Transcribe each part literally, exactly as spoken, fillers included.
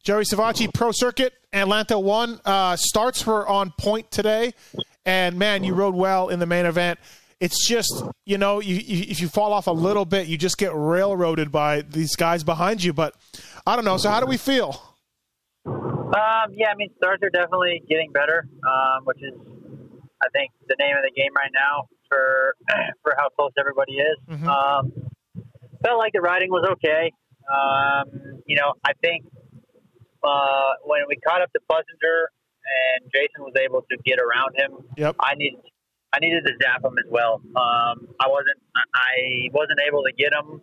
Joey Savatgy, Pro Circuit, Atlanta one. Uh, starts were on point today, and, man, you rode well in the main event. It's just, you know, you, you, if you fall off a little bit, you just get railroaded by these guys behind you. But I don't know. So how do we feel? Um, yeah, I mean, starts are definitely getting better, um, which is, I think, the name of the game right now for for how close everybody is. Mm-hmm. Um, felt like the riding was okay. Um, you know, I think uh, when we caught up to Plessinger and Jason was able to get around him, yep. I needed I needed to zap him as well. Um, I wasn't I wasn't able to get him.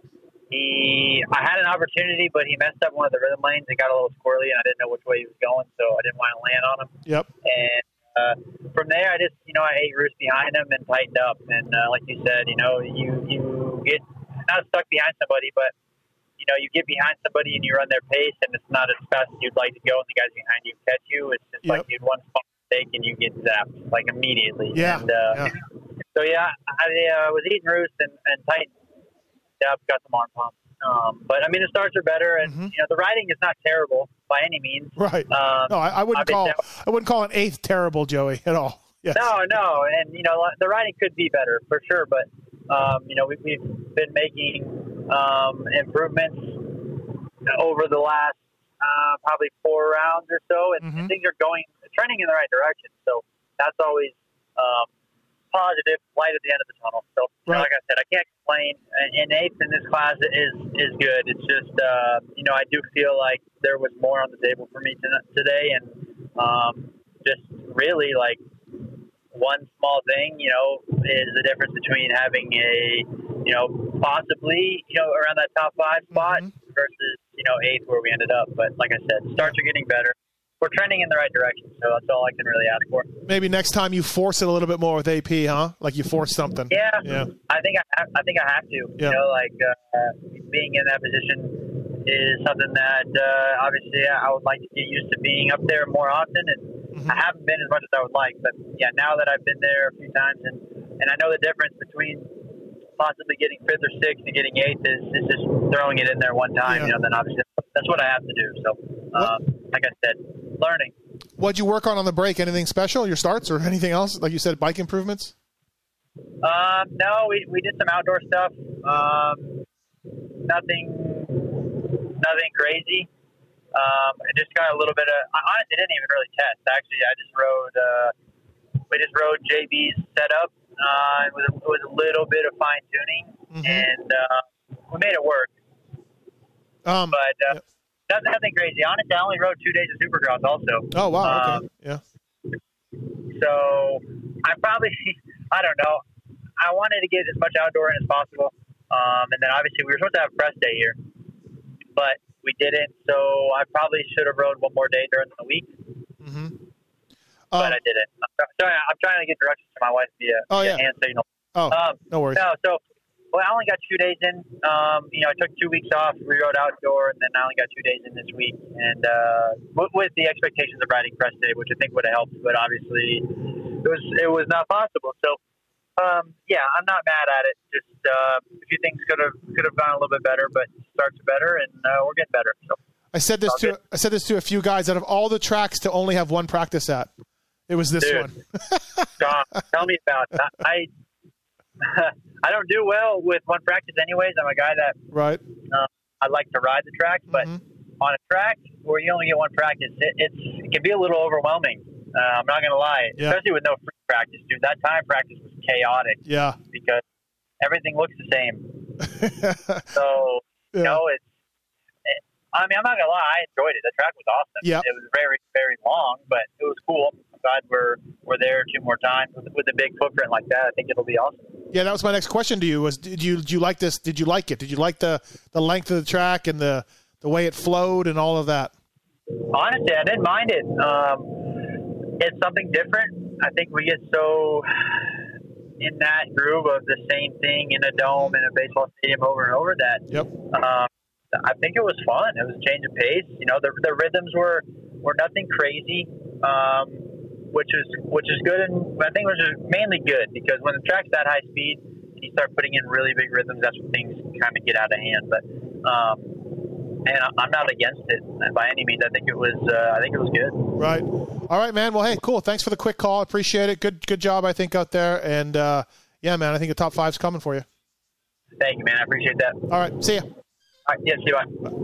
He I had an opportunity, but he messed up one of the rhythm lanes. It got a little squirrely, and I didn't know which way he was going, so I didn't want to land on him. Yep. And uh, from there, I just you know I ate roost behind him and tightened up. And uh, like you said, you know you you get not stuck behind somebody, but you know, you get behind somebody and you run their pace, and it's not as fast as you'd like to go, and the guys behind you catch you. It's just yep. like you'd one small mistake and you get zapped, like, immediately. Yeah. And, uh, yeah. So, yeah, I uh, was eating roost and, and tightened up, got some arm pump. Um, but, I mean, the starts are better, and, mm-hmm. you know, the riding is not terrible by any means. Right. Um, no, I, I wouldn't call I wouldn't call an eighth terrible, Joey, at all. Yes. No, no, and, you know, the riding could be better, for sure, but, um, you know, we, we've been making um, improvements over the last uh, probably four rounds or so, and, mm-hmm. and things are going trending in the right direction. So that's always um, positive, light at the end of the tunnel. So, right. like I said, I can't complain. And eighth in this class is is good. It's just uh, you know I do feel like there was more on the table for me today, and um, just really like one small thing, you know, is the difference between having a you know possibly you know around that top five spot mm-hmm. versus you know eighth where we ended up. But like I said, starts are getting better. We're trending in the right direction, so that's all I can really ask for. Maybe next time you force it a little bit more with A P, huh? Like you force something. Yeah, yeah. I think I have, I think I have to. Yeah. You know, like uh, being in that position is something that uh, obviously I would like to get used to being up there more often, and mm-hmm. I haven't been as much as I would like. But yeah, now that I've been there a few times, and, and I know the difference between possibly getting fifth or sixth and getting eighth is, is just throwing it in there one time. Yeah. You know, then obviously that's what I have to do. So, um, like I said, learning. What'd you work on on the break? Anything special? Your starts or anything else? Like you said, bike improvements? Um, no, we we did some outdoor stuff. Um, nothing, nothing crazy. Um, I just got a little bit of. I honestly didn't even really test. Actually, I just rode. Uh, we just rode J B's setup. Uh, it was a, it was a little bit of fine tuning, mm-hmm. and uh, we made it work. Um, but. Uh, yeah. Nothing, nothing crazy. Honestly, I only rode two days of Supercross also. Oh, wow. Okay. Um, yeah. So I probably, I don't know. I wanted to get as much outdoor in as possible. Um, and then obviously we were supposed to have press day here, but we didn't. So I probably should have rode one more day during the week. Mm-hmm. But um, I didn't. I'm, sorry, I'm trying to get directions to my wife via, oh, via yeah. hand signal. Oh, um, no worries. No, so. Well, I only got two days in. Um, you know, I took two weeks off. We rode outdoor, and then I only got two days in this week. And uh, with, with the expectations of riding press day, which I think would have helped, but obviously it was it was not possible. So, um, yeah, I'm not mad at it. Just uh, a few things could have could have gone a little bit better, but starts are better, and uh, we're getting better. So I said this to good. I said this to a few guys. Out of all the tracks to only have one practice at, it was this Dude, one. John, tell me about it. I. I don't do well with one practice anyways. I'm a guy that right. Uh, I like to ride the track, but mm-hmm. on a track where you only get one practice, it, it's, it can be a little overwhelming. Uh, I'm not going to lie, yeah. especially with no free practice, dude. That time practice was chaotic. Yeah. Because everything looks the same. so, yeah. you know, it's, it, I mean, I'm not going to lie. I enjoyed it. The track was awesome. Yeah. It was very, very long, but it was cool. I'm glad we're, we're there two more times with, with a big footprint like that. I think it'll be awesome. Yeah, that was my next question to you. Was did you did you like this? Did you like it? Did you like the, the length of the track and the, the way it flowed and all of that? Honestly, I didn't mind it. Um, it's something different. I think we get so in that groove of the same thing in a dome in a baseball stadium over and over that. Yep. Um, I think it was fun. It was a change of pace. You know, the the rhythms were were nothing crazy. Um, which is which is good, and I think which is mainly good because when the track's that high speed, you start putting in really big rhythms. That's when things kind of get out of hand. But um, and I'm not against it by any means. I think it was uh, I think it was good. Right. All right, man. Well, hey, cool. Thanks for the quick call. Appreciate it. Good good job, I think, out there. And, uh, yeah, man, I think the top five's coming for you. Thank you, man. I appreciate that. All right. See ya. All right, yeah, see you. Bye.